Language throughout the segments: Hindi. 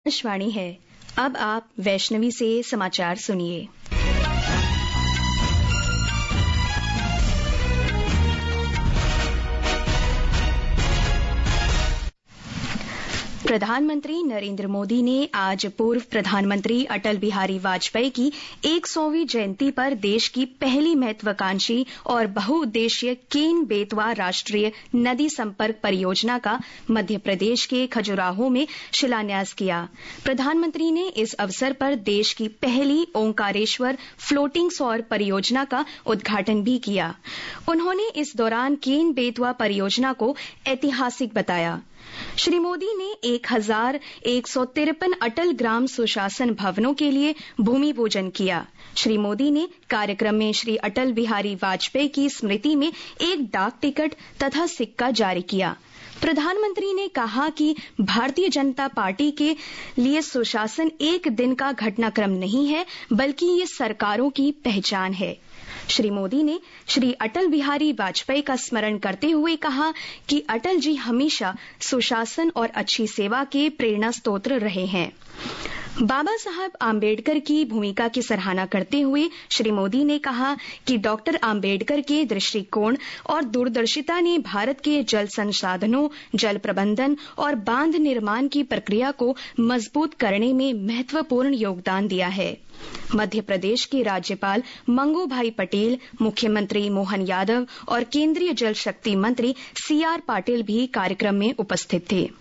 आकाशवाणी है। अब आप वैष्णवी से समाचार सुनिए। प्रधानमंत्री नरेंद्र मोदी ने आज पूर्व प्रधानमंत्री अटल बिहारी वाजपेयी की 100वीं जयंती पर देश की पहली महत्वाकांक्षी और बहुउद्देशीय केन बेतवा राष्ट्रीय नदी संपर्क परियोजना का मध्य प्रदेश के खजुराहो में शिलान्यास किया। प्रधानमंत्री ने इस अवसर पर देश की पहली ओंकारेश्वर फ्लोटिंग सौर परियोजना का उद्घाटन भी किया। उन्होंने इस दौरान केन बेतवा परियोजना को ऐतिहासिक बताया। श्री मोदी ने 1153 अटल ग्राम सुशासन भवनों के लिए भूमि पूजन किया। श्री मोदी ने कार्यक्रम में श्री अटल बिहारी वाजपेयी की स्मृति में एक डाक टिकट तथा सिक्का जारी किया। प्रधानमंत्री ने कहा कि भारतीय जनता पार्टी के लिए सुशासन एक दिन का घटनाक्रम नहीं है, बल्कि ये सरकारों की पहचान है। श्री मोदी ने श्री अटल बिहारी वाजपेयी का स्मरण करते हुए कहा कि अटल जी हमेशा सुशासन और अच्छी सेवा के प्रेरणा स्रोत रहे हैं। बाबा साहब आम्बेडकर की भूमिका की सराहना करते हुए श्री मोदी ने कहा कि डॉक्टर आम्बेडकर के दृष्टिकोण और दूरदर्शिता ने भारत के जल संसाधनों, जल प्रबंधन और बांध निर्माण की प्रक्रिया को मजबूत करने में महत्वपूर्ण योगदान दिया है। मध्य प्रदेश के राज्यपाल मंगू भाई पटेल, मुख्यमंत्री मोहन यादव और केंद्रीय जल शक्ति मंत्री CR पाटिल भी कार्यक्रम में उपस्थित थे।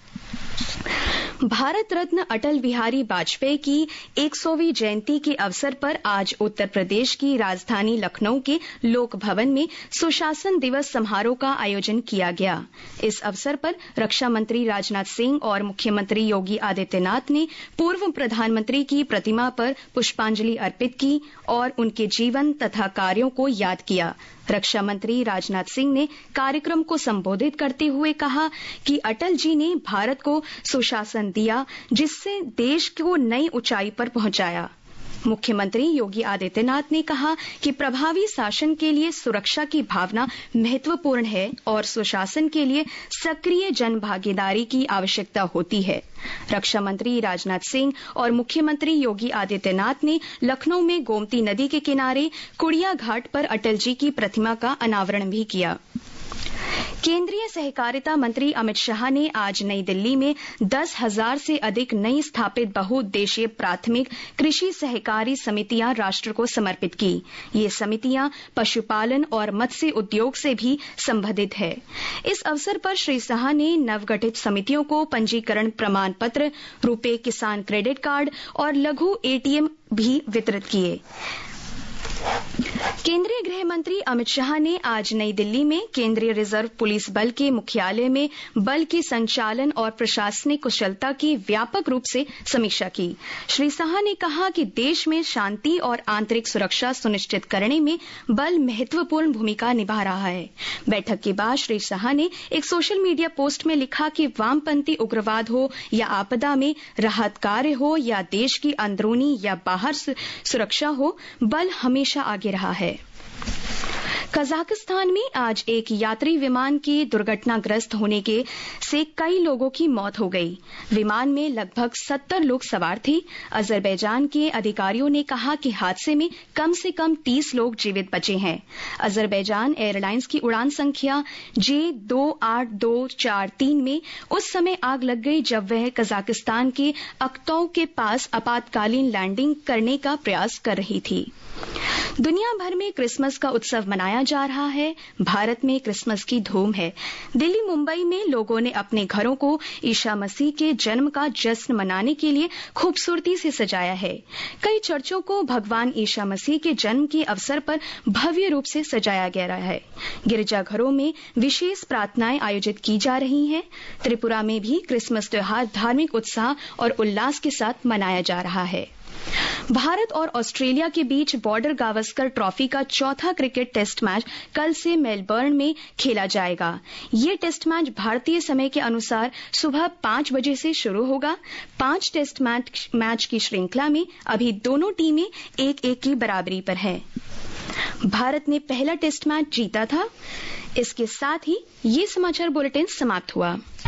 भारत रत्न अटल बिहारी वाजपेयी की 100वीं जयंती के अवसर पर आज उत्तर प्रदेश की राजधानी लखनऊ के लोक भवन में सुशासन दिवस समारोह का आयोजन किया गया। इस अवसर पर रक्षा मंत्री राजनाथ सिंह और मुख्यमंत्री योगी आदित्यनाथ ने पूर्व प्रधानमंत्री की प्रतिमा पर पुष्पांजलि अर्पित की और उनके जीवन तथा कार्यों को याद किया। रक्षा मंत्री राजनाथ सिंह ने कार्यक्रम को संबोधित करते हुए कहा कि अटल जी ने भारत को सुशासन दिया, जिससे देश को नई ऊंचाई पर पहुंचाया। मुख्यमंत्री योगी आदित्यनाथ ने कहा कि प्रभावी शासन के लिए सुरक्षा की भावना महत्वपूर्ण है और सुशासन के लिए सक्रिय जनभागीदारी की आवश्यकता होती है। रक्षा मंत्री राजनाथ सिंह और मुख्यमंत्री योगी आदित्यनाथ ने लखनऊ में गोमती नदी के किनारे कुड़िया घाट पर अटल जी की प्रतिमा का अनावरण भी किया। केंद्रीय सहकारिता मंत्री अमित शाह ने आज नई दिल्ली में 10,000 से अधिक नई स्थापित बहुउद्देशीय प्राथमिक कृषि सहकारी समितियां राष्ट्र को समर्पित की। ये समितियां पशुपालन और मत्स्य उद्योग से भी संबंधित है। इस अवसर पर श्री शाह ने नवगठित समितियों को पंजीकरण प्रमाण पत्र, रुपे किसान क्रेडिट कार्ड और लघु ATM भी वितरित किए। केंद्रीय गृह मंत्री अमित शाह ने आज नई दिल्ली में केंद्रीय रिजर्व पुलिस बल के मुख्यालय में बल के संचालन और प्रशासनिक कुशलता की व्यापक रूप से समीक्षा की। श्री शाह ने कहा कि देश में शांति और आंतरिक सुरक्षा सुनिश्चित करने में बल महत्वपूर्ण भूमिका निभा रहा है। बैठक के बाद श्री शाह ने एक सोशल मीडिया पोस्ट में लिखा कि वामपंथी उग्रवाद हो या आपदा में राहत कार्य हो या देश की अंदरूनी या बाहर सुरक्षा हो, बल हमेशा आगे रहा है। कजाकिस्तान में आज एक यात्री विमान के दुर्घटनाग्रस्त होने से कई लोगों की मौत हो गई। विमान में लगभग 70 लोग सवार थे। अजरबैजान के अधिकारियों ने कहा कि हादसे में कम से कम 30 लोग जीवित बचे हैं। अजरबैजान एयरलाइंस की उड़ान संख्या J28243 में उस समय आग लग गई जब वह कजाकिस्तान के अक्तौ के पास आपातकालीन लैंडिंग करने का प्रयास कर रही थी। दुनिया भर में क्रिसमस का उत्सव मनाया जा रहा है। भारत में क्रिसमस की धूम है। दिल्ली, मुंबई में लोगों ने अपने घरों को ईसा मसीह के जन्म का जश्न मनाने के लिए खूबसूरती से सजाया है। कई चर्चों को भगवान ईसा मसीह के जन्म के अवसर पर भव्य रूप से सजाया गया है। गिरजाघरों में विशेष प्रार्थनाएं आयोजित की जा रही हैं। त्रिपुरा में भी क्रिसमस त्योहार धार्मिक उत्साह और उल्लास के साथ मनाया जा रहा है। भारत और ऑस्ट्रेलिया के बीच बॉर्डर गावस्कर ट्रॉफी का चौथा क्रिकेट टेस्ट मैच कल से मेलबर्न में खेला जाएगा। ये टेस्ट मैच भारतीय समय के अनुसार सुबह 5 बजे से शुरू होगा। 5 टेस्ट मैच की श्रृंखला में अभी दोनों टीमें 1-1 की बराबरी पर हैं। भारत ने पहला टेस्ट मैच जीता था। इसके साथ ही ये समाचार बुलेटिन समाप्त हुआ।